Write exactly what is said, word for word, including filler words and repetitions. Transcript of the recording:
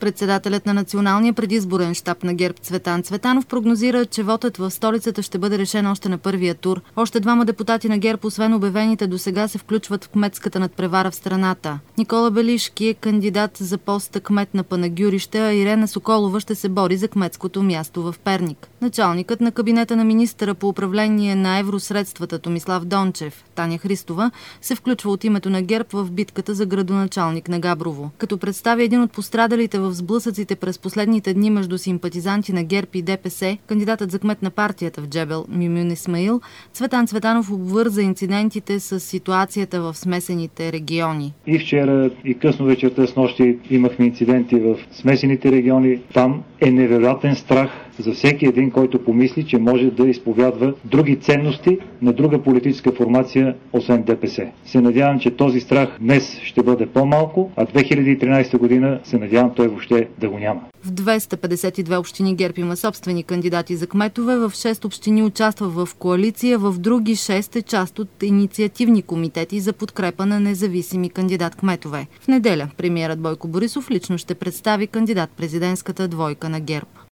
Председателят на Националния предизборен щаб на ГЕРБ Цветан Цветанов прогнозира, че вотът в столицата ще бъде решен още на първия тур. Още двама депутати на ГЕРБ, освен обявените досега, се включват в кметската надпревара в страната. Никола Белишки е кандидат за поста кмет на Панагюрище, а Ирена Соколова ще се бори за кметското място в Перник. Началникът на кабинета на министъра по управление на евросредствата Томислав Дончев, Таня Христова, се включва от името на ГЕРБ в битката за градоначалник на Габрово. Като представи един от пострадалите в сблъсъците през последните дни между симпатизанти на ГЕРБ и ДПС, кандидатът за кмет на партията в Джебел Мюмюн Исмаил, Цветан Цветанов обвърза инцидентите с ситуацията в смесените региони. И вчера, и късно вечерта с нощи имахме инциденти в смесените региони. Там е невероятен страх за всеки един, който помисли, че може да изповядва други ценности на друга политическа формация, освен ДПС. Се надявам, че този страх днес ще бъде по-малко, а две хиляди и тринадесета година се надявам той въобще да го няма. В двеста петдесет и две общини ГЕРБ има собствени кандидати за кметове, в шест общини участва в коалиция, в други шест е част от инициативни комитети за подкрепа на независими кандидат-кметове. В неделя премиерът Бойко Борисов лично ще представи кандидат-президентската двойка на ГЕРБ.